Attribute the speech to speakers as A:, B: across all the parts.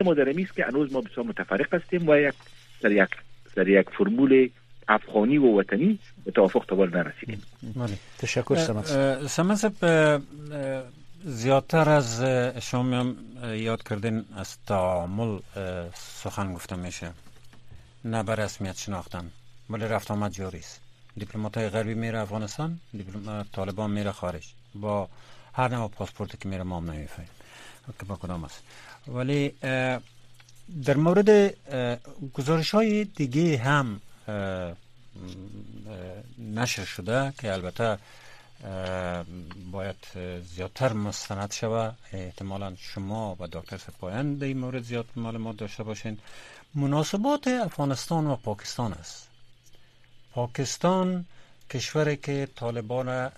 A: ما در امیست که هنوز ما بسیار متفرق هستیم و در یک فرمول افغانی و وطنی به توافق تا نرسیدیم.
B: تشکر
C: سمنصب. زیادتر از شما یاد کردین از تعامل سخن گفته میشه، نه به رسمیت شناختن، ولی رفت آمد جاری است. دیپلمات‌های غربی میره افغانستان، طالبان میره خارج، با هر نوع پاسپورتی که میره ما هم نمیفهمیم که با کدام است. ولی در مورد گزارش‌های دیگه هم نشر شده که البته باید زیادتر مستند شود. احتمالا شما و دکتر سپاهیان در این مورد زیاد معلومات داشته باشین. مناسبات افغانستان و پاکستان است. پاکستان کشوری که طالبان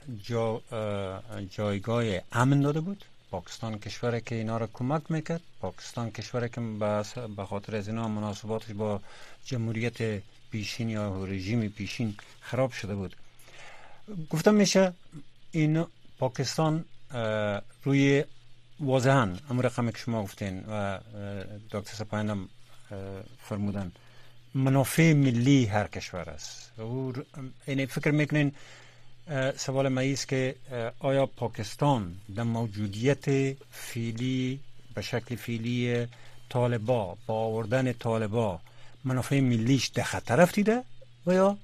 C: جایگاه امن داده بود، پاکستان کشوری که اینا را کمک میکرد، پاکستان کشوری که به خاطر از اینا مناسباتش با جمهوریت پیشین یا رژیم پیشین خراب شده بود. گفتم میشه این پاکستان روی واضحاً امر رقمی که شما گفتین و دکتر سپاهیان هم فرمودن، منافع ملی هر کشور است. این فکر میکنین سوال من است که آیا پاکستان در موجودیت فعلی به شکل فعلی طالبا با آوردن طالبا منافع ملیش در خطر افتیده و یا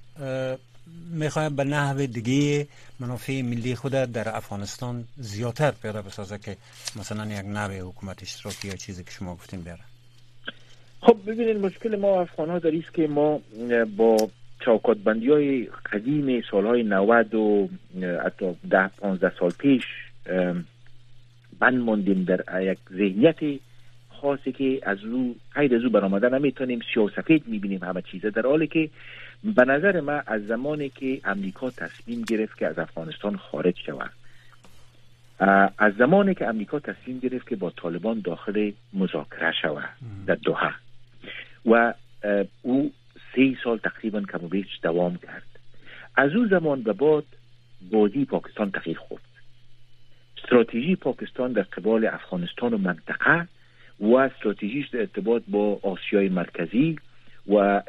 C: میخواد به نحو دیگه منافع ملی خود در افغانستان زیادتر پیدا بسازه که مثلا یک نوع حکومت اشتراکی یا چیزی که شما گفتین بیاره؟
A: خب ببینید، مشکل ما افغان ها در است که ما با چوکات بندی های قدیم سالهای 90 و حتی 10-15 سال پیش بند ماندیم در یک ذهنیت خاصی که از او غیر از او برآمده نمیتونیم. سیاه‌وسفید میبینیم همه چیزه، در حالی که به نظر من از زمانی که امریکا تصمیم گرفت که از افغانستان خارج شود، از زمانی که امریکا تصمیم گرفت که با طالبان داخل مذاکره شود در دوحه و او 3 سال تقریبا کم و بیش دوام کرد، از اون زمان به بعد بازی پاکستان تغییر خورد. استراتژی پاکستان در قبال افغانستان و منطقه و استراتژیش در ارتباط با آسیای مرکزی و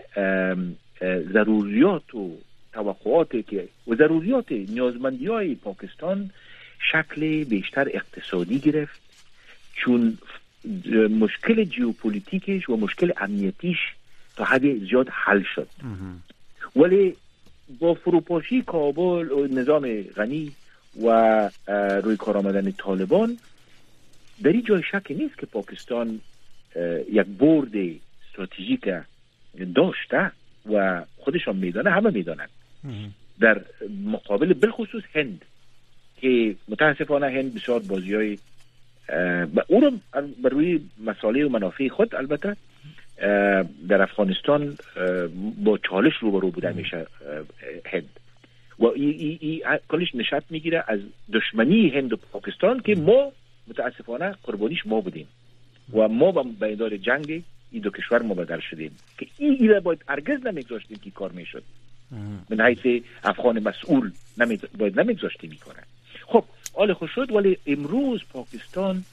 A: ضروریات و توقعاتی که و ضروریات نیازمندی های پاکستان شکل بیشتر اقتصادی گرفت، چون مشکل ژئوپلیتیکش و مشکل امنیتیش تا حد زیاد حل شد. ولی با فروپاشی کابل و نظام غنی و روی کار آمدن طالبان، در این جای شک نیست که پاکستان یک برد استراتژیک داشته و خودشان میدانه، همه میدانند، در مقابل بالخصوص هند که متاسفانه هند بسیار بازی‌های او رو بر روی مسائل و منافع خود البته در افغانستان با چالش روبرو بوده میشه هند و کلش نشأت میگیره از دشمنی هند و پاکستان که ما متاسفانه قربانیش ما بودیم و ما به میدان جنگ این دو کشور مبادل شدیم که این باید هرگز نمیگذاشتیم که کار میشد. من حیث افغان مسئول باید نمیگذاشتیم میکنه. خب حال خوش شد، ولی امروز پاکستان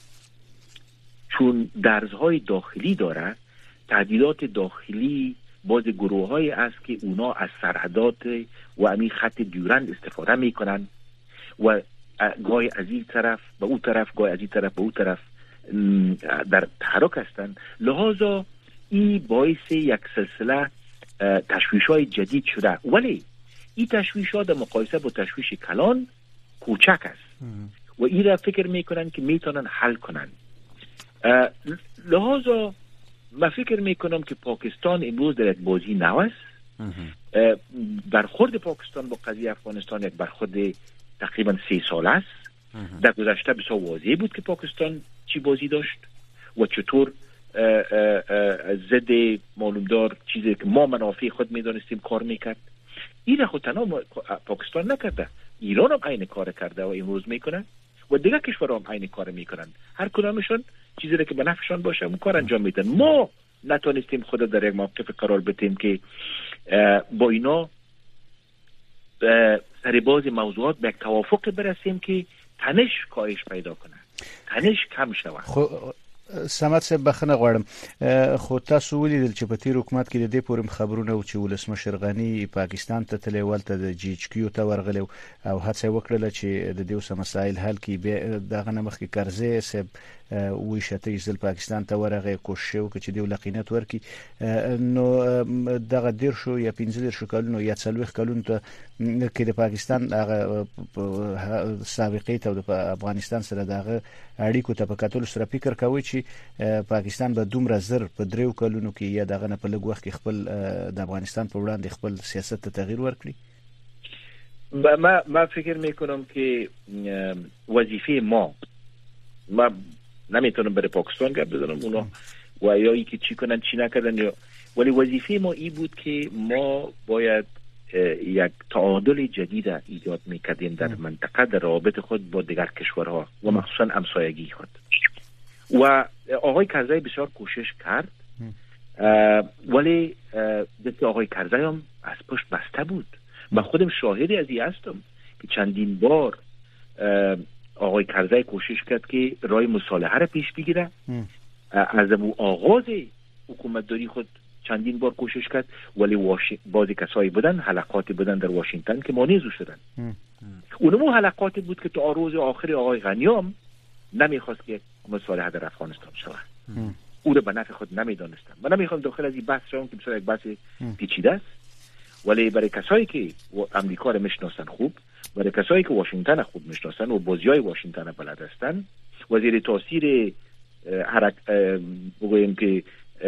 A: چون درزهای داخلی داره، تهدیدات داخلی باز گروه‌هایی است که اونا از سرحدات و همین خط دیورند استفاده میکنن و گاهی از این طرف به اون طرف، گاهی از این طرف به اون طرف در تحرک هستند. لحاظا این باعث یک سلسله تشویش‌های جدید شده، ولی این تشویش‌ها در مقایسه با تشویش کلان کوچک است و این را فکر میکنن که میتونن حل کنن. لحاظا من فکر میکنم که پاکستان امروز در یک بازی نو است. برخورد پاکستان با قضیه افغانستان یک برخورد تقریبا 3 ساله است. در گذشته بسیار واضح بود که پاکستان چی بازی داشت و چطور ضد معلومدار چیزی که ما منافع خود میدانستیم کار میکرد. این خود تنها پاکستان نکرده، ایران هم عین کار کرده و امروز میکنه و دیگه کشورها هم عین کار میکنن. هر کدامشون چیزی را که به نفعشان باشه اون کار انجام میدن. ما نتونستیم خود در یک موقف قرار بدیم که با اینا سر باز موضوعات به یک توافق برسیم که تنش کاهش پیدا کنه، تنش کم شود.
B: سمات صاحب بخنه غواړم خو تاسو ولیدل چې په تیر حکومت کې د دې پورم خبرونه او چې ولسمشر غنی پاکستان ته تللی ولته د جی ایچ کیو ته ورغلی او هڅه وکړه چې د دې اوس مسایل حل کړي دغه نمخ کې کرزی صاحب وی شته ځل پاکستان ته ورغی کوشش وکړي چې د لقینت ورکي نو دغه دیر شو یا 15 شو کلونو یا 40 کلونو ته کې د پاکستان هغه سابقې ته د افغانستان سره دغه اړیکو ته په کتل سره فکر کوي چې پاکستان به دومره زر په 3 کلونو کې یا دغه نه په لږ وخت کې خپل د افغانستان په وړاندې خپل سیاست ته تغییر ورکړي.
A: ما فکر میکنم که وظیفه ما نمیتونم برای پاکستان گپ بزنم اونا و یا ای که چی کنن چی نکردن، ولی وظیفه ما ای بود که ما باید یک تعادل جدید ایجاد میکردیم در منطقه در روابط خود با دیگر کشورها و مخصوصا همسایگی خود. و آقای کرزی بسیار کوشش کرد ولی دست آقای کرزی هم از پشت بسته بود. من خودم شاهدی از این هستم که چندین بار آقای کرزی کوشش کرد که راه مصالحه را پیش بگیره. از آغاز حکومت داری خود چندین بار کوشش کرد ولی بعضی کسایی بودن حلقاتی بودن در واشنگتن که مانع شدن. اونمو حلقاتی بود که تا روز آخر آقای غنی هم نمیخواست که مصالحه در افغانستان شود. او رو به نفع خود نمیدانستن. من نمیخوام داخل از این بحث شوم که بسیار یک بحث پیچیده است، ولی برای کسایی که امریکا رو میشناسن خوب، برای کسایی که واشنگتن خوب میشناسن و بازیای واشنگتن بلد هستن و زیر تاثیر بگویم که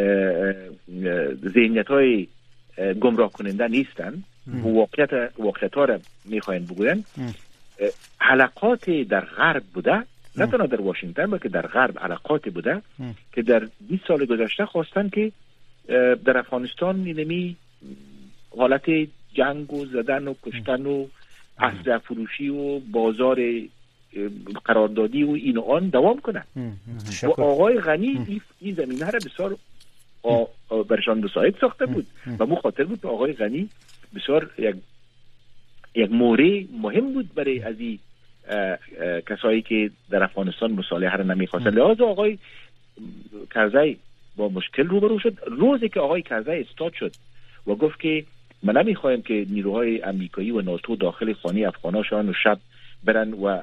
A: ذهنیت‌های گمراه کننده نیستن و واقعیت ها را میخواین بگوین، حلقات در غرب بوده، نه تنها در واشنگتن بلکه در غرب حلقات بوده که در 20 سال گذشته خواستن که در افغانستان اینمی حالت جنگ و زدن و کشتن و اسلحه فروشی و بازار قراردادی و این و آن دوام کنن. و آقای غنی این زمینه را بسیار برشان مساعد ساخته بود و مو خاطر بود که آقای غنی بسیار یک موره مهم بود برای از این کسایی که در افغانستان مصالحه را نمیخواستن. لذا آقای کرزی با مشکل روبرو شد. روزی که آقای کرزی استاد شد و گفت که من نمیخوایم که نیروهای امریکایی و ناتو داخل خانه افغانا شوند و شب برن و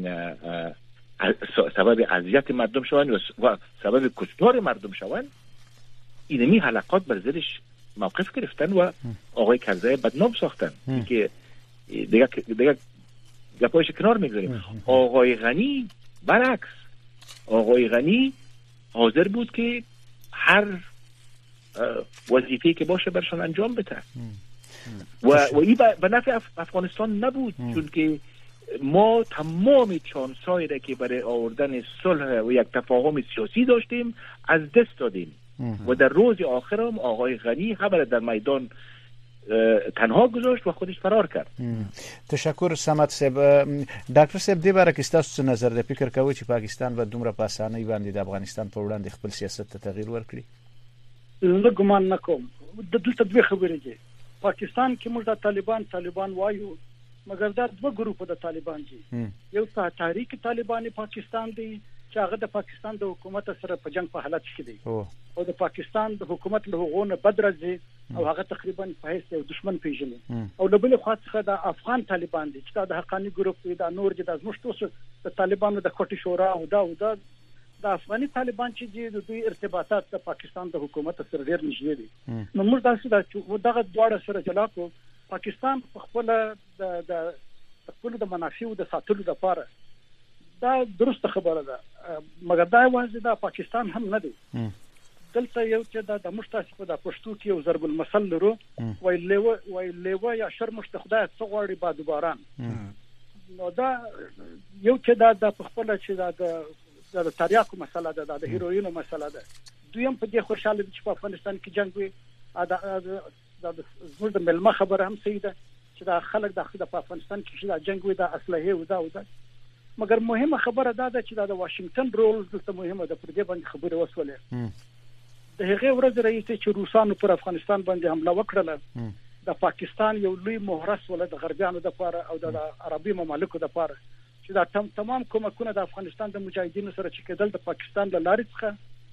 A: سبب اذیت مردم شوند و سبب کشتار مردم شوند، اینمی حلقات بر ضدش موقف گرفتن و آقای کرزی بدنام ساختن که دیگه گپایش کنار میگذاریم. آقای غنی برعکس، آقای غنی حاضر بود که هر وظیفه‌ای که باشه برشان انجام بده و این به نفع افغانستان نبود، چون که ما تمام چانسایی را که برای آوردن صلح و یک تفاهم سیاسی داشتیم از دست دادیم و در روز آخر هم آقای غنی همه در میدان تنها گذاشت و خودش فرار کرد.
B: تشکر سمات صاحب. ډاکټر صاحب دې باره کې تاسو څه نظر دی؟ فکر کوئ چې پاکستان به دومره په اسانۍ باندې د افغانستان په وړاندې خپل سیاست ته تغییر ورکړي؟
D: زه ګمان نه کوم. دلته دوه خبرې دي. پاکستان کې موږ د طالبان وایو، مګر دا دوه ګروپ د طالبان دي. یو تحریک طالبان پاکستان دی چې هغه د پاکستان د حکومت سره په جنگ په حالت کې دی او د پاکستان د حکومت له غوونه بدرځي او هغه تقریبا په هیڅ یو دشمن پیژني. او له بل خوا څخه د افغان طالبان دي چې د حقانی ګروپ دی، دا نور دي، د مشتوس د طالبانو د کوټي شورا او دا د افغاني طالبان چې د دوی ارتباطات د پاکستان د حکومت سره ډېر نږدې دي. نو موږ دغه دواړه سره جلا کو. پاکستان په خپل د منافعو د ساتلو لپاره دا درسته خبره ده، مګر دا وایي دا پاکستان هم نه دی. دلته یو چې د مشتاسفه د پښتو کې یو ضرب المثل لرو، وای لیوه یا شرمش د خدای څخه غواړي باد باران. نو دا یو چې دا د خپل چې د تریاکو مسله ده، د هیروینو مسله ده. دویم په دې خوشاله دي چې په افغانستان کې جنگ وي. زموږ د ملما خبره هم صحیح ده چې دا خلک د په افغانستان کې چې دا جنگ وي، دا اسلحه او دا مګر مهمه خبره دا ده چې دا د واشنگټن رول دلته مهمه ده. پر دې باندې خبره وسولې د هغه ورځ راځي چې روسانو پر افغانستان باندې حمله وکړه، د پاکستان یو لوی مهرس ول د غربیانو د لپاره او د عربي ممالکو د لپاره چې دا تمام کومکونه د افغانستان د مجاهدینو سره چې کېدل د پاکستان له لارې څخه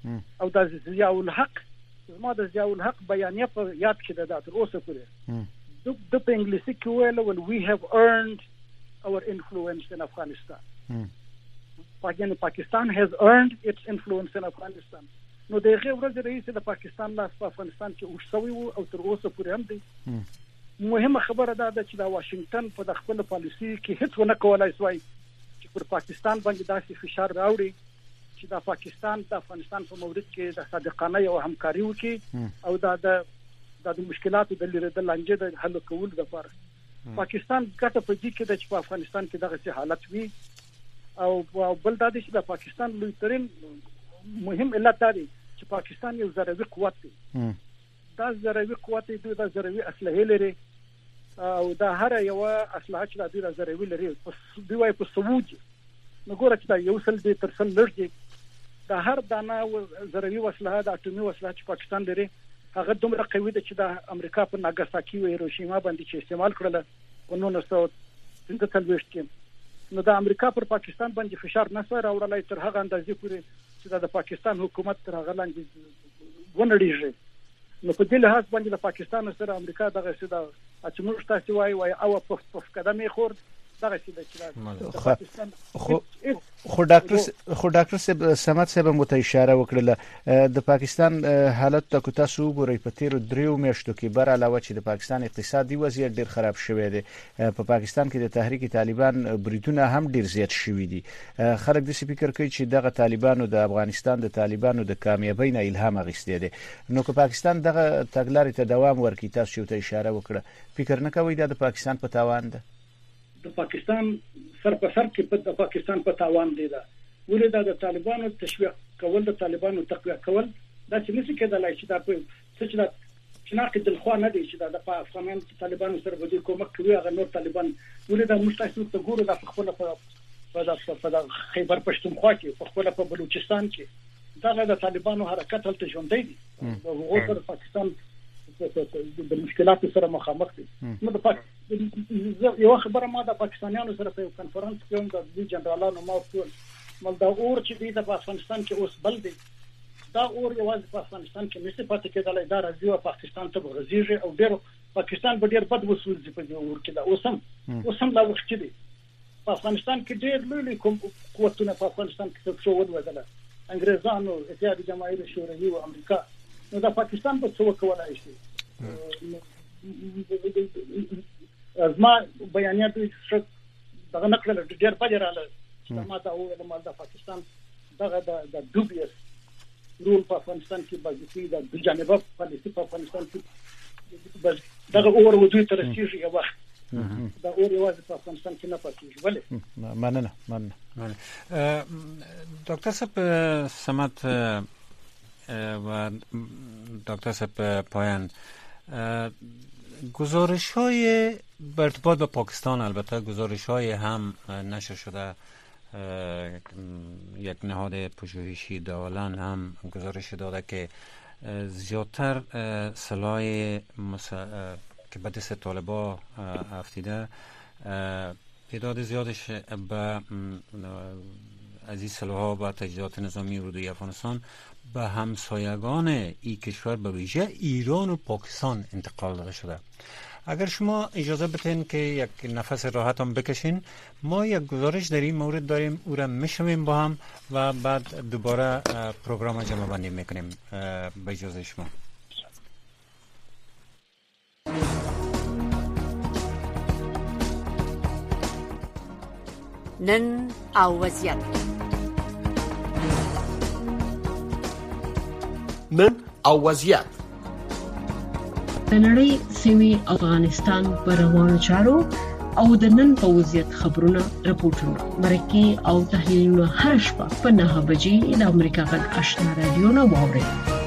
D: او د ضیاء الحق زما د ضیاء الحق بیانیه په یاد کې ده تر اوسه پورې د په انګلیسي کې ویل we have earned our influence in Afghanistan. Pakistan has earned its influence in Afghanistan. نو دغه ورځ رئیس د پاکستان لاس په افغانستان کې اوسوي او تر اوسه پورې هم دی. مهمه خبره ده چې د واشنگټن په خپل پالیسي کې هیڅ ونه کولای شوی چې پر پاکستان باندې داسې فشار راوړي چې د پاکستان د افغانستان په مورد کې د صادقانه یو همکاري وکړي او د مشکلاتو د لري د لانجې د حل کولو لپاره. پاکستان ګټه په دې کې د چې په افغانستان کې دغه حالت وي او بل دا چې د پاکستان لوی ترين مهم علت دی چې پاکستان یو ضروري قوت دی. دا ضروري قوت دی د ضروري اسلحه لري او دا هر یو اسلحه چې د ضروري لري په وای په سعود نو ګوره چې دا یو سل دی تر سل لږ دی دا هر دانه ضروري وسله د اټومي وسله چې پاکستان لري هغه دومره قوي ده چې د امریکا په ناګاساکي او هیروشیما باندې چې استعمال کړل په 1943 کې نو د امریکا پر پاکستان باندې فشار نه سره راوړلای تر هغه اندازې پورې چې د پاکستان حکومت تر هغه لاندې ونړیږي. نو په دې لحاظ باندې د پاکستان سره امریکا دغه څه د اچموش تاسو وای او په قدمې خور دغه څه د
B: خو ډاکټر سمات صاحب مو ته اشاره وکړه د پاکستان حالت ته کو تاسو وګورئ په تیر 3 میاشتو کې بر علاوه چې د پاکستان اقتصادي وضعیت ډیر خراب شوی دی په پاکستان کې د تحریک طالبان بریدونه هم ډیر زیات شوی دي. خلک د فکر کوي چې دغه طالبانو د افغانستان د طالبانو د کامیابی نه الهام اخیستی دی. نو که پاکستان دغه تګلارې ته دوام ورکړي تاسو ته اشاره وکړه فکر نه کوئ دا د پاکستان په تاوان ده؟
D: د پاکستان سر په سر کې د پاکستان په تاوان دی دا ولې دا د طالبانو تشویق کول د طالبانو تقویه کول دا چې نشي کېدلای چې دا په څه چې ناقد الخوا نه دی چې دا د افغان طالبانو سره به کومک کوي هغه نور طالبان ولې دا مستحصل ته ګورو د خپل په خیبر پښتونخوا کې په خپل په بلوچستان کې دا د طالبانو حرکت هلته ژوندۍ دي او هغه د پاکستان د مشکلاتو سره مخامخ دي. نو د یو خبره ما د پاکستانیانو سره په کانفرنس کې هم د جنرالانو ما وکړ مل دا اور چې د افغانستان کې اوس بل دی دا اور یوازې په افغانستان کې نشي پاتې کېدلای دا راځي او پاکستان ته ورځيږي او ډېر پاکستان به ډېر بد وصول دي په دې اور کې دا اوسم لا وخت دی په افغانستان کې ډېر لوی قوتونه په افغانستان کې څه ودل انګريزانو اتحاد جماهیر شوروي او امریکا نو دا پاکستان په څو کولای شي ازما بیانیات څه دغه نقل ډېر پجراله چې ما دا وویل ما دا پاکستان دغه د دوبیس رول په افغانستان کې باندې دا د جانبه پالیسي په افغانستان کې دغه اور وځي تر سیږي یو وخت دا اور یوازې په افغانستان کې نه پاتېږي ولې
B: مننه
C: دکتر صاحب سمات و دکتر صاحب پایان گزارش‌های ارتباط با پاکستان البته گزارش‌های هم نشر شده یک نهاد پژوهشی دولان هم گزارش داده که زیادتر سلاح که به دست طالبان افتیده تعداد زیادش به از این سلاح‌ها و تجهیزات نظامی اردوی افغانستان به همسایگان این کشور به ویژه ایران و پاکستان انتقال داده شده. اگر شما اجازه بدین که یک نفس راحت هم بکشین ما یک گزارش در این مورد داریم او را میشنویم با هم و بعد دوباره پروگرام جمع بندی میکنیم به اجازه شما.
E: نن او وضعیت
F: نن او وضعیت
G: د نړۍ سیمې افغانستان پر روانو چارو او د نن په وضعیت خبرونه راپورټونه مرکه او تحلیلونه هر شپه په 9 بجې د امریکا غږ آشنا رادیو نه واورئ.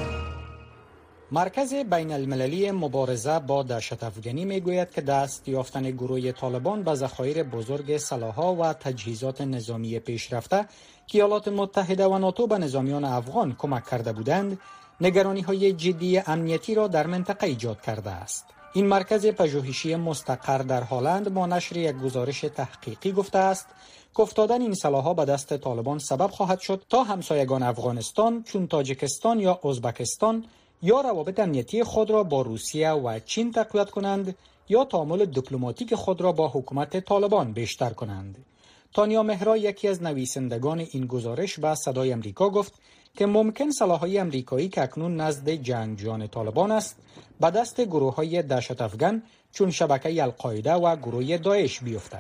H: مرکز بین المللی مبارزه با دهشت افغانی میگوید که دست یافتن گروه طالبان به ذخایر بزرگ سلاح‌ها و تجهیزات نظامی پیشرفته که ایالات متحده و ناتو به نظامیان افغان کمک کرده بودند نگرانی‌های جدی امنیتی را در منطقه ایجاد کرده است. این مرکز پژوهشی مستقر در هلند با نشر یک گزارش تحقیقی گفته است که افتادن این سلاح‌ها به دست طالبان سبب خواهد شد تا همسایگان افغانستان چون تاجیکستان یا ازبکستان یا روابط امنیتی خود را با روسیه و چین تقویت کنند یا تعامل دیپلماتیک خود را با حکومت طالبان بیشتر کنند. تانیا مهرا، یکی از نویسندگان این گزارش، به صدای امریکا گفت که ممکن سلاح‌های امریکایی که اکنون نزد جنگجویان طالبان است به دست گروه‌های دهشت افغان چون شبکه القاعده و گروه داعش بیفتد.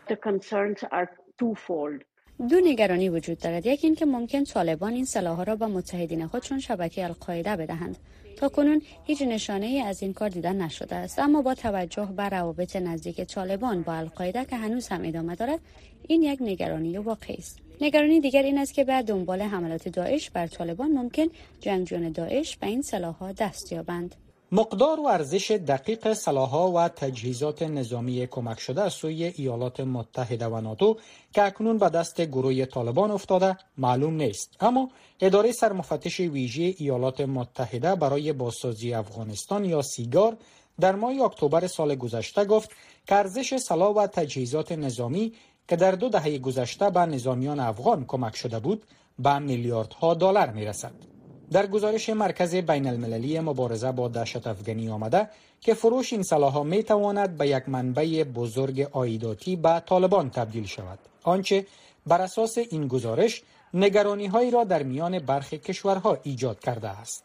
I: دو نگرانی وجود دارد. یک این که ممکن طالبان این سلاح‌ها را به متحدین خود چون شبکه القاعده بدهند. تاکنون هیچ نشانه‌ای از این کار دیده نشده است، اما با توجه به روابط نزدیک طالبان با القاعده که هنوز هم ادامه دارد، این یک نگرانی واقعی است. نگرانی دیگر این است که بعد دنبال حملات داعش بر طالبان ممکن جنگجویان داعش به این سلاح‌ها دست یابند.
H: مقدار و ارزش دقیق سلاح‌ها و تجهیزات نظامی کمک شده از سوی ایالات متحده و ناتو که اکنون به دست گروه طالبان افتاده معلوم نیست، اما اداره سرمفتش ویژه ایالات متحده برای بازسازی افغانستان یا سیگار در ماه اکتبر سال گذشته گفت که ارزش سلاح و تجهیزات نظامی که در 2 دهه گذشته به نظامیان افغان کمک شده بود به میلیاردها دلار میرسد. در گزارش مرکز بین المللی مبارزه با دهشت افغانی آمده که فروش این سلاح‌ها میتواند به یک منبع بزرگ عایداتی به طالبان تبدیل شود، آنچه بر اساس این گزارش نگرانی‌هایی را در میان برخی کشورها ایجاد کرده است.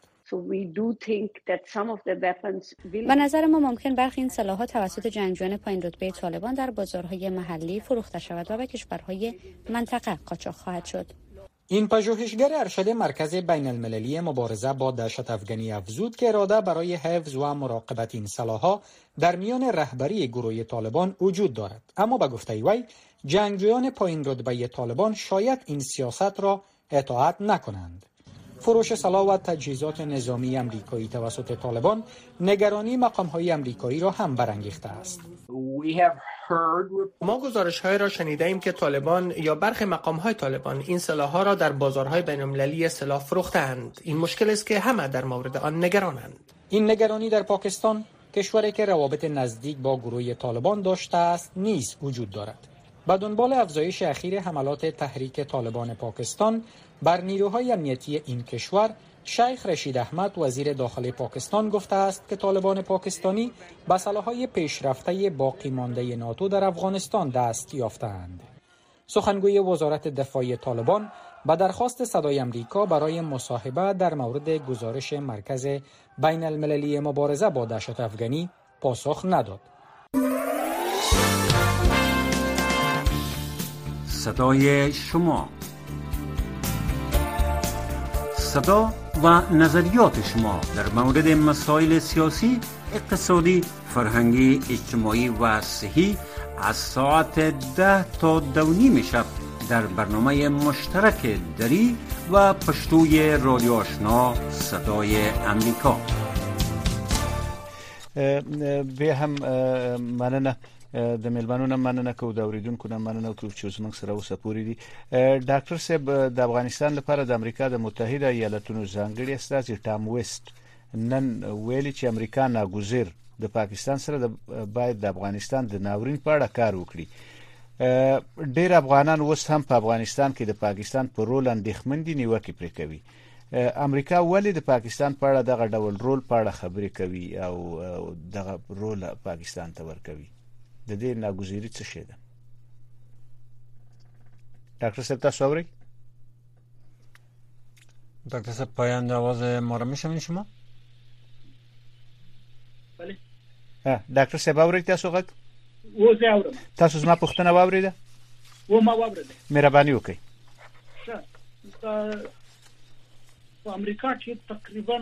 I: به نظر ما ممکن برخی این سلاح‌ها توسط جنگجویان پایین رتبه طالبان در بازارهای محلی فروخته شود و به کشورهای منطقه قاچاق خواهد شد.
H: این پژوهشگر ارشد مرکز بین المللی مبارزه با دهشت افغانی افزود که اراده برای حفظ و مراقبت این سلاح‌ها در میان رهبری گروه طالبان وجود دارد، اما به گفته وی جنگجویان پایین رتبه طالبان شاید این سیاست را اطاعت نکنند. فروش سلاح و تجهیزات نظامی امریکایی توسط طالبان نگرانی مقام‌های امریکایی را هم برانگیخته است.
F: ما گزارش‌های را شنیدیم که طالبان یا برخی مقام‌های طالبان این سلاح‌ها را در بازارهای بین‌المللی سلاح فروختند. این مشکل است که همه در مورد آن نگرانند.
H: این نگرانی در پاکستان، کشوری که روابط نزدیک با گروه طالبان داشته است، نیز وجود دارد. به دنبال افزایش اخیر حملات تحریک طالبان پاکستان بر نیروهای امنیتی این کشور، شیخ رشید احمد وزیر داخلی پاکستان گفته است که طالبان پاکستانی به سلاح‌های پیشرفته باقی مانده ناتو در افغانستان دست یافته‌اند. سخنگوی وزارت دفاع طالبان به درخواست صدای امریکا برای مصاحبه در مورد گزارش مرکز بین المللی مبارزه با دهشت افغانی پاسخ نداد.
C: صدای شما، صدا و نظریات شما در مورد مسائل سیاسی، اقتصادی، فرهنگی، اجتماعی و صحی از ساعت 10 تا 2:30 شب در برنامه مشترک دری و پشتوی رادیو آشنا صدای امریکا.
B: به هم مننه د میلمنونو مننه کو د اوریدونکو نه مننه کو چې زموږ سره اوسه پوری دي. ډاکټر صاحب، د افغانستان لپاره د امریکا د متحده ایالاتونو ځانګړي استازي ټام ویسټ نن ویلي چې امریکا ناګزیر د پاکستان سره باید د افغانستان د ناورین په اړه کار وکړي. ډېر افغانان اوس هم په افغانستان کې د پاکستان په رول اندېښمن دي، نیوکې پرې کوي. امریکا ولې د پاکستان په اړه دغه ډول رول په اړه خبرې کوي او دغه رول پاکستان ته ورکوي؟ د دې ناګزیری څه شي ده؟ ډاکټر صاحب تاسو اورئ؟
C: ډاکټر صاحب پایان د आवाज ما را میشنوین شما؟
D: بله.
B: ډاکټر صاحب اورئ تاسو غږ؟
D: زه اورم.
B: تاسو زما پوښتنه واورېده؟
D: ما واورېده.
B: مهرباني وکړئ.
D: په امریکا کې تقریبا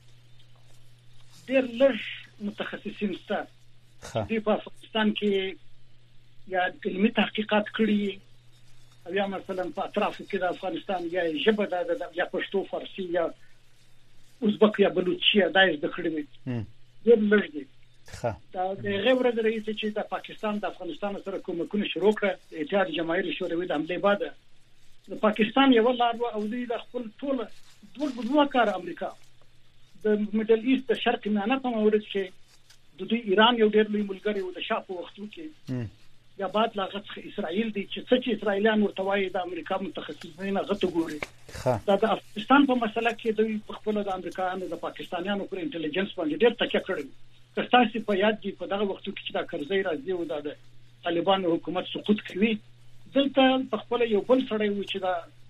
D: ډېر لږ متخصصین شته چې په افغانستان کې یا علمي تحقیقات کړي او یا مثلا په اطرافو کې د افغانستان یا ژبه د یا پښتو، فارسی یا ازبک یا بلوچي دا زده کړي دي. ډېر لږ دي. دا د غیر رئیس چې د پاکستان د افغانستان سره کومکونه شروع کړ د اتحاد جماهیر شوروي د حمله بعد د پاکستان یو لار او د خپل ټول دوه کار امریکا د میډل ایست د شرق میانه په مورد کې د دوی ایران یو ډېر لوی ملګری و د شاه په وختو کې یا بعد لاغت اسرائیل دي چې اسرائیلیان ورتوای د امریکا متخصصین غته ګوري دا د افغانستان په مسله کې دوی په خپل د امریکایانو د پاکستانیانو پر انټيليجنس باندې ډېر تکیه کړی. کستاسي په یاد دي په دغه وختو کې چې دا کرزی راځي او د طالبان حکومت سقوط کوي دلته په خپل یو بل سړی و چې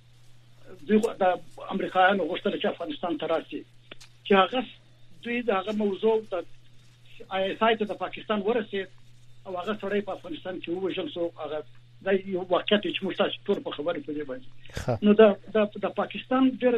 D: دا د امریکایانو غوښتل چې افغانستان ته راشي چې هغه دوی دغه موضوع د ISI ته د پاکستان ورسید او هغه سړی په افغانستان کې وژل سو. هغه د یو واقعیت چې موږ تاسو ټول په خبرې په دې باندې نو د پاکستان ډېر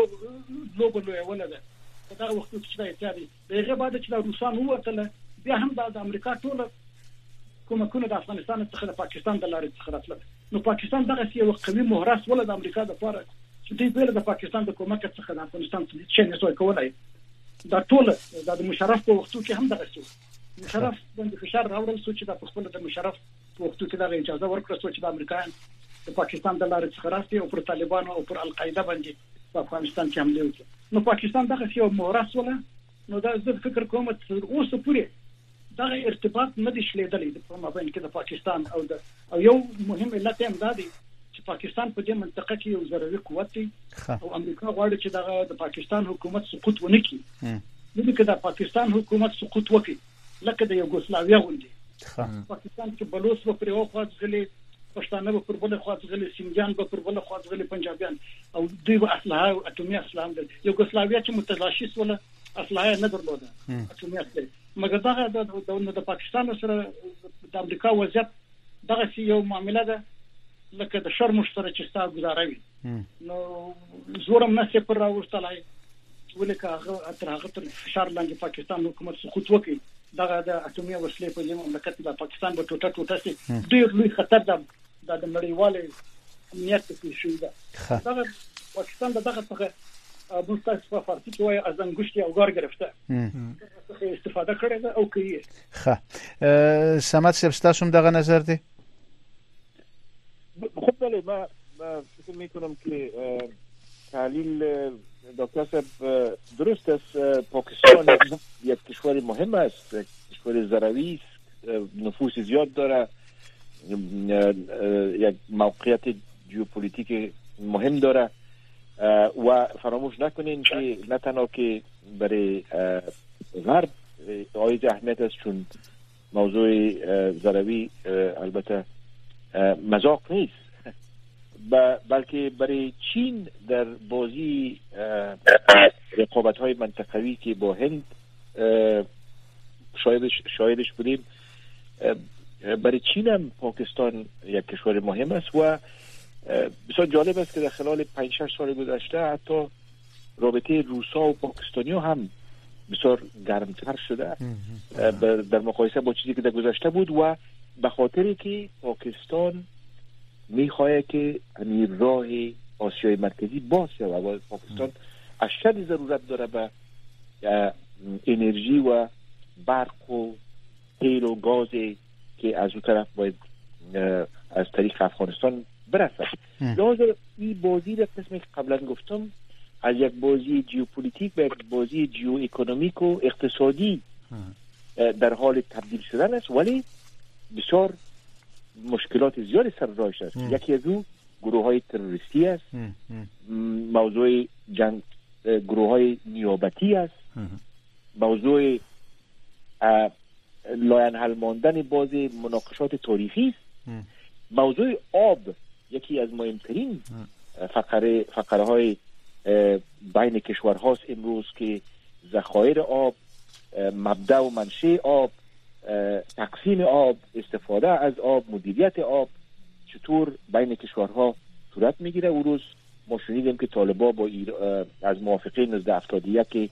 D: لوی ولده په دا وخت کې چې دا اتیادي دغه بعد چې د روسان ووتله بیا هم د امریکا ټول کومکونه د افغانستان څخه د پاکستان د لارې څخه راتله. نو پاکستان دغه یو قوي مهرس ولده د امریکا د لپاره چې دوی بیل د پاکستان د کومک څخه د افغانستان څخه نه سوي کولای. دا ټول د مشرف په وختو کې هم دغه څه مشرف باندې فشار راوړل سو چې د خپل د مشرف په وختو کې دا اجازه ورکړه سو چې د امریکایان د پاکستان د لارې څخه راستي او پر طالبان او پر القاعده باندې په افغانستان کې حمله وکړه. نو پاکستان دغه یو مهرس ولا نو دا زه فکر کوم چې اوس پورې دا ارتباط نه دي شلیدلې په مابین کې د پاکستان او یو مهم علت هم دا دی چې پاکستان په دې منطقه کې یو ضروري قوت دی او امریکا غواړي چې د پاکستان حکومت سقوط ونه کړي. نو که د پاکستان حکومت سقوط وکړي لکه د یوګوسلاویا غوندي پاکستان کې بلوچ په پرو خواځغلي پښتانه په بل خواځغلي سنجان په بل خواځغلي پنجابیان او دوی په اسلحه او اټومي اسلحه د یوګوسلاویا چې متلاشي سول اسلحه نه درلوده اټومي اسلحه مګر دا د پاکستان سره د امریکا وضعیت دغه یو معاملې ده لکه د شرم سره چې تاسو گزاروي. نو زورم نه سپر راوستلای ولکه هغه تر فشار لاندې پاکستان حکومت سقوط وکړي دغه د اټومي وسلې په دې مملکت د پاکستان په ټوټه سي ډېر لوی خطر ده د نړیوال امنیت کې شوی ده. دغه پاکستان دغه څخه مستقص په فارسی کې وایي از انګشتي او ګار گرفته څخه استفاده کړې ده او کوي.
B: ښه سمات سبستاسوم دغه نظر دی.
A: خب بله ما فکر میکنم که تحلیل دکتر صاحب درست است. پاکستان یک کشور مهم است، کشور ضروری است، نفوس زیاد داره، یک موقعیت ژئوپلیتیک مهم داره و فراموش نکنین که نه تنها که برای غرب عاید اهمیت است چون موضوع ضروری البته مذاق نیست بلکه برای چین در بازی رقابت‌های منطقوی که با هند شاهدش بودیم برای چین هم پاکستان یک کشور مهم است و بسیار جالب است که در خلال 5-6 سال گذشته حتی رابطه روسا و پاکستانیا هم بسیار گرمتر شده در مقایسه با چیزی که در گذشته بود و به خاطری که پاکستان میخواه که همین راه آسیای مرکزی باز شود و پاکستان اشد ضرورت داره به انرژی و برق و تیل و گازی که از اون طرف باید از طریق افغانستان برسد. لازم این بازی در قسمی که قبلا گفتم از یک بازی ژئوپلیتیک به یک بازی ژئو اکونومیک و اقتصادی در حال تبدیل شدن است، ولی بسیار مشکلات زیادی سر راهش است. یکی از او گروه های تروریستی است، موضوع جنگ گروه های نیابتی است، موضوع لاینحل ماندن بعضی مناقشات تاریخی است، موضوع آب یکی از مهمترین فقره های بین کشورهاست امروز که ذخایر آب، مبدأ و منشأ آب، تقسیم آب، استفاده از آب، مدیریت آب چطور بین کشورها صورت میگیره. او روز ما شنیدیم که طالبان با از موافقه 1971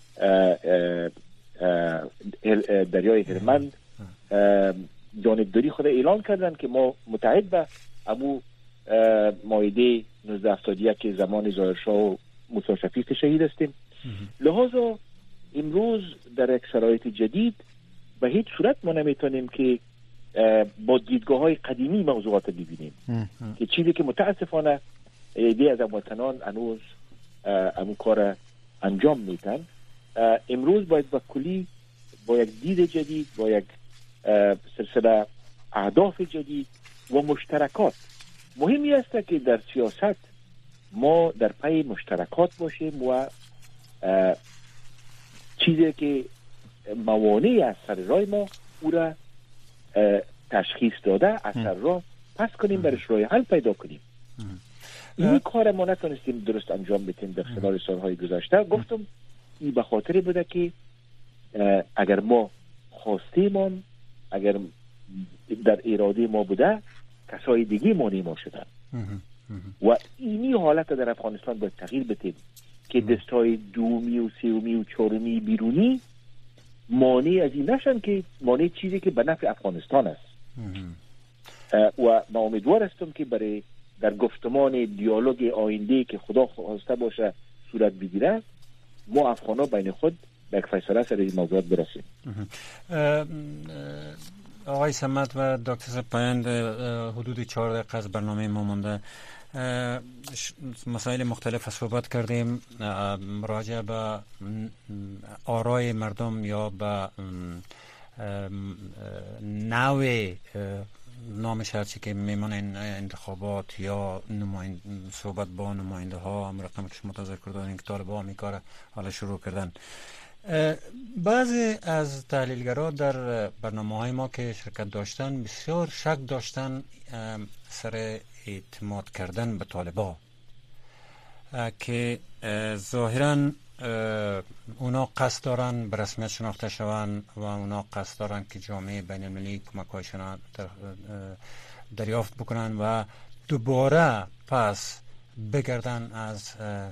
A: دریای هرمند جانبداری خود اعلان کردن که ما متحد به ابو مائده 1971 زمان ظاهرشاه و موسی شفیق شهید هستیم. لذا امروز در یک شرایط جدید به هیچ صورت ما نمیتونیم که با دیدگاه های قدیمی موضوعات ببینیم که چیزی که متاسفانه ایده از هموطنان هنوز همون کار انجام میتن. امروز باید با کلی با یک دید جدید، با یک سلسله اهداف جدید و مشترکات. مهمی است که در سیاست ما در پای مشترکات باشیم و چیزی که موانعی از سر راه ما او را تشخیص داده اثر را پس کنیم، برش راه حل پیدا کنیم. این کار ما نتونستیم درست انجام بدیم در خلال سالهای گذشته. گفتم این به خاطر بوده که اگر ما خواستیم، اگر در اراده ما بوده، کسای دیگه مانع ما شدن و اینی حالت در افغانستان باید تغییر بدیم که دستای دومی و سومی و چهارمی بیرونی مانع از این نشن که مانع چیزی که به نفع افغانستان است. و ما امیدوار هستم که برای در گفتمان دیالوگ آینده که خدا خواسته باشه صورت بگیره، ما افغانا بین خود به یک فیصله سر این موضوعات برسیم.
C: آقای صمد و دکتر پایند، حدود 4 دقیقه از برنامه ما مونده. مسائل مختلف صحبت کردیم، راجع به آرای مردم یا به نوع نامش هرچی که میمونه انتخابات یا صحبت با نماینده ها، هم رقم که شما ذکر کردین که طالبان میکاره حالا شروع کردن. بعضی از تحلیلگرا در برنامه‌های ما که شرکت داشتن بسیار شک داشتن سر اعتماد کردن به طالبان که ظاهراً اونا قصد دارن به رسمیت شناخته شوند و اونا قصد دارن که جامعه بین المللی کمک‌هایشان دریافت بکنن و دوباره پس بگردن از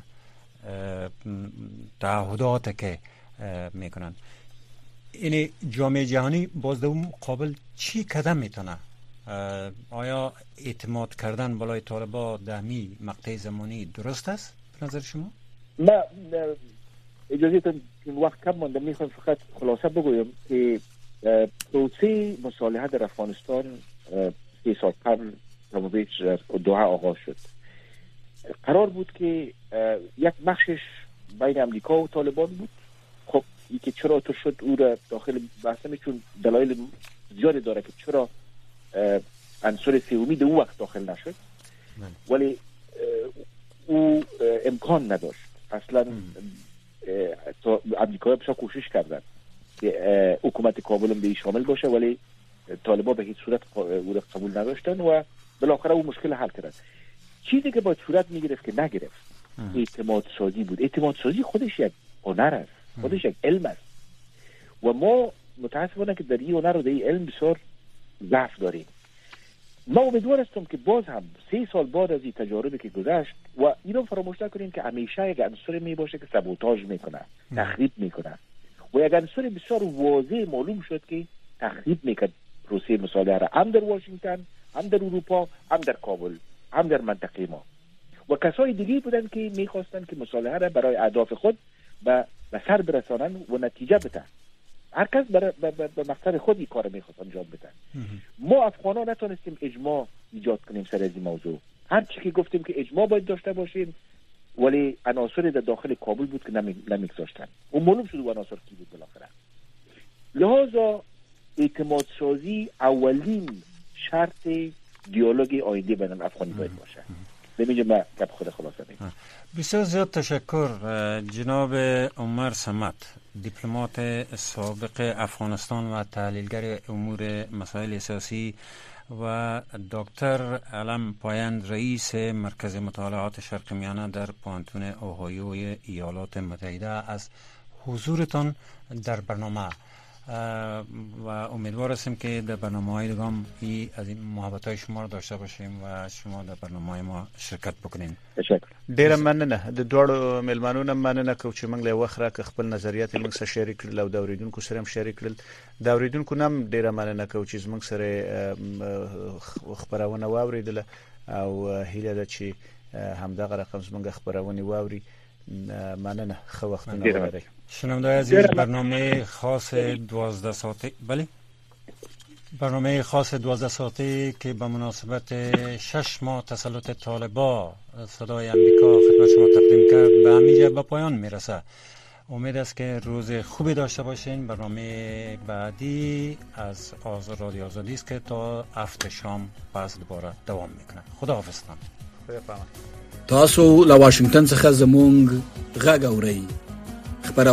C: تعهدات که میکنن. این جامعه جهانی باز در مقابل چی قدم میتونه؟ آیا اعتماد کردن بالای طالبان در می مقطع زمانی درست است به نظر شما؟
A: ما اجازه تون وقت کم مونده، میخوام فقط خلاصه بگویم که پروسه مصالحه در افغانستان 3 سال قبل در دوحه آغاز شد. قرار بود که یک بخشش بین امریکا و طالبان بود. خب این که چرا تو شد او را داخل بحثه، چون دلایل زیادی داره که چرا عنصر سومی در او وقت داخل نشد، ولی او امکان نداشت. اصلا امریکایی بسیار کوشش کردن که حکومت کابل هم به شامل باشه، ولی طالبان به هیچ صورت او را قبول نداشتن و بالاخره او مشکل حل کردن. چیزی که باید صورت میگرفت که نگرفت اعتماد سازی بود. اعتماد سازی خودش یک هنر است، خودش یک علم است و ما متاسفانه که در این هنر و در این علم بسیار ضعف داریم. ما امیدوار هستم که باز هم 3 سال بعد از این تجاربی که گذشت و اینو فراموش نکنیم که همیشه یک عنصر می باشه که سابوتاژ میکنه، تخریب میکنه و یک عنصر بسیار واضح معلوم شد که تخریب میکرد پروسه مصالحه را، هم در واشنگتن، هم در اروپا، هم در کابل، هم در منطقه ما. و کسای دیگه بودن که میخواستن که مصالحه را برای اهداف خود به سر برسانن و نتیجه بدن. هر کس به مقصد خود این کار میخواست انجام بدن. ما افغانان نتونستیم اجماع ایجاد کنیم سر از این موضوع. هر چی که گفتیم که اجماع باید داشته باشیم، ولی عناصر در داخل کابل بود که نمیگذاشتن. و معلوم شد و عناصر کی بود بالاخره. لحاظا اعتماد سازی اولین شرط دیالوگ آینده بین افغانی باید باشه. ببینید من گپ خود خلاصه میگم.
C: بسیار زیاد تشکر جناب عمر صمد، دیپلمات سابق افغانستان و تحلیلگر امور مسائل سیاسی، و دکتر علم پایند، رئیس مرکز مطالعات شرق میانه در پانتون اوهایوی ایالات متحده، از حضورتان در برنامه و امیدوار هستیم که در برنامه‌های دیگه هم از این محبت‌های شما رو داشته باشیم و شما در برنامه‌های ما شرکت بکنین.
A: تشکر.
B: ډیر مننه. د دوړو ملمنونو مننه کوم چې موږ له وخره خپل نظریات موږ سره شریک کړل او د اوریدونکو سره هم شریک کړل. د اوریدونکو نم ډیر مننه کوم چې موږ سره خبرونه واوریدله او هیله ده چې همدغه رقم موږ خبرونه واوري. مننه. خو وختونه ولرئ.
C: شنونده‌های عزیز، برنامه خاص 12 ساعته برنامه خاص 12 ساعته که به مناسبت 6 ماه تسلط طالبان صدای امریکا خدمت شما تقدیم کرد به همینجا به پایان میرسه. امید است که روز خوبی داشته باشین. برنامه بعدی از رادیو آزادی است که تا 7 شام باز دوباره دوام میکنه. خداحافظ.
J: تاسو له واشنگټن څخه زموږ غږ اورئ.